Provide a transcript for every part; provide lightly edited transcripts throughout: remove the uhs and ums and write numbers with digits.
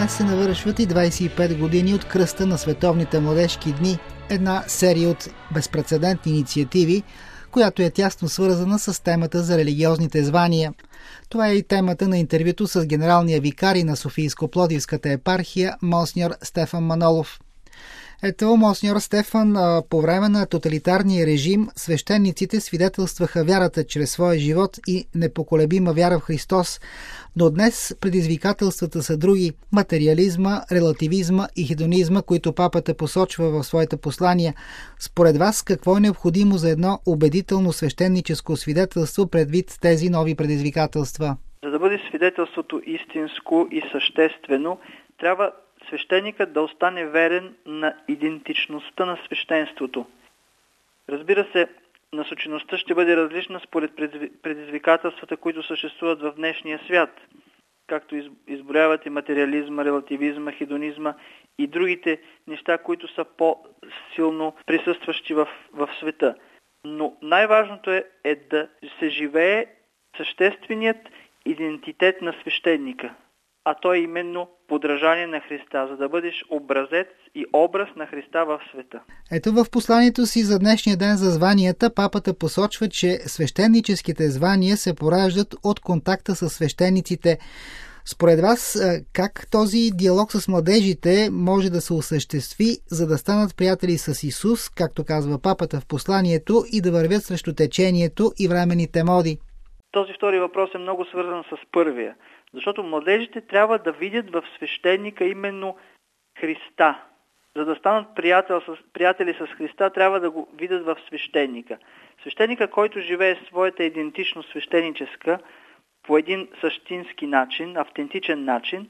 Днес се навършват и 25 години от кръста на Световните младежки дни, една серия от безпрецедентни инициативи, която е тясно свързана с темата за религиозните звания. Това е и темата на интервюто с генералния викари на Софийско-Пловдивската епархия монсеньор Стефан Манолов. Ето, монсеньор Стефан, по време на тоталитарния режим свещениците свидетелстваха вярата чрез своя живот и непоколебима вяра в Христос, но днес предизвикателствата са други – материализма, релативизма и хедонизма, които папата посочва в своите послания. Според вас, какво е необходимо за едно убедително свещеническо свидетелство предвид тези нови предизвикателства? За да бъде свидетелството истинско и съществено, трябва свещеникът да остане верен на идентичността на свещенството. Разбира се, насочеността ще бъде различна според предизвикателствата, които съществуват в днешния свят, както изброявате материализма, релативизма, хедонизма и другите неща, които са по-силно присъстващи в света. Но най-важното е да се живее същественият идентитет на свещеника, а то е именно подражание на Христа, за да бъдеш образец и образ на Христа в света. Ето, в посланието си за днешния ден за званията, папата посочва, че свещеническите звания се пораждат от контакта с свещениците. Според вас, как този диалог с младежите може да се осъществи, за да станат приятели с Исус, както казва папата в посланието, и да вървят срещу течението и временните моди? Този втори въпрос е много свързан с първия. Защото младежите трябва да видят в свещеника именно Христа. За да станат приятели с Христа, трябва да го видят в свещеника. Свещеника, който живее своята идентичност свещеническа по един същински начин, автентичен начин,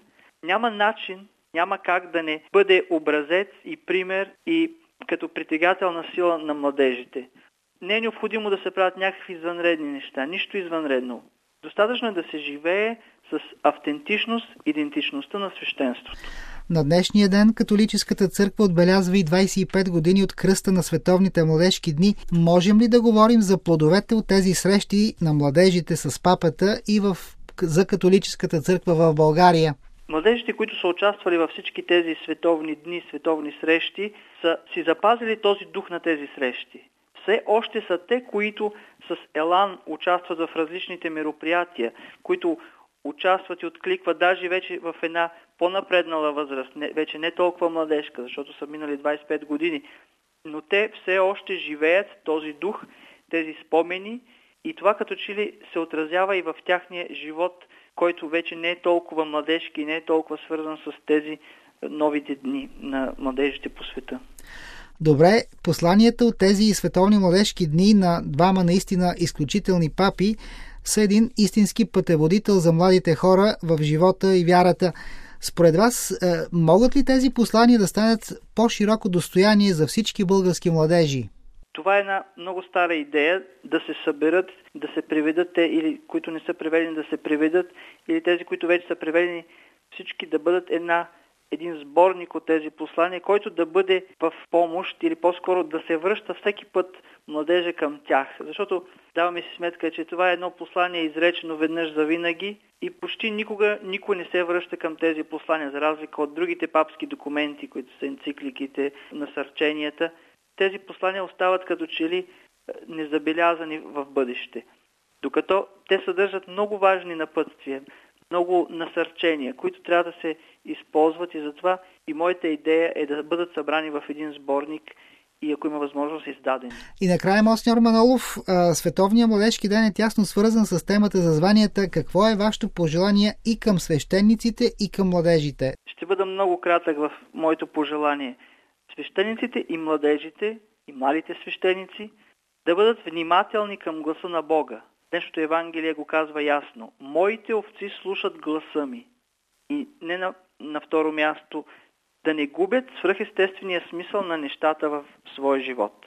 няма как да не бъде образец и пример и като притегателна сила на младежите. Не е необходимо да се правят някакви извънредни неща, нищо извънредно. Достатъчно е да се живее с автентичност, идентичността на свещенството. На днешния ден католическата църква отбелязва и 25 години от кръста на Световните младежки дни. Можем ли да говорим за плодовете от тези срещи на младежите с папата и за католическата църква в България? Младежите, които са участвали във всички тези световни дни, световни срещи, са си запазили този дух на тези срещи. Все още са те, които с елан участват в различните мероприятия, които участват и откликват даже вече в една по-напреднала възраст, вече не толкова младежка, защото са минали 25 години, но те все още живеят този дух, тези спомени и това като че ли се отразява и в тяхния живот, който вече не е толкова младежки и не е толкова свързан с тези новите дни на младежите по света. Добре, посланията от тези световни младежки дни на двама наистина изключителни папи са един истински пътеводител за младите хора в живота и вярата. Според вас, могат ли тези послания да станат по-широко достояние за всички български младежи? Това е една много стара идея да се съберат, да се приведат те, или които не са приведени да се приведат, или тези, които вече са приведени, всички да бъдат един сборник от тези послания, който да бъде в помощ или по-скоро да се връща всеки път младежа към тях. Защото даваме си сметка, че това е едно послание изречено веднъж за винаги и почти никой не се връща към тези послания, за разлика от другите папски документи, които са енцикликите, насърченията. Тези послания остават като че ли незабелязани в бъдеще. Докато те съдържат много важни напътствия, много насърчения, които трябва да се използват и затова и моята идея е да бъдат събрани в един сборник и ако има възможност издадени. И накрая, монсеньор Манолов, Световният младежки ден е тясно свързан с темата за званията. Какво е вашето пожелание и към свещениците, и към младежите? Ще бъда много кратък в моето пожелание. Свещениците и младежите, и младите свещеници да бъдат внимателни към гласа на Бога. Днешното Евангелие го казва ясно. Моите овци слушат гласа ми. И не на второ място, да не губят свръхестествения смисъл на нещата в своя живот.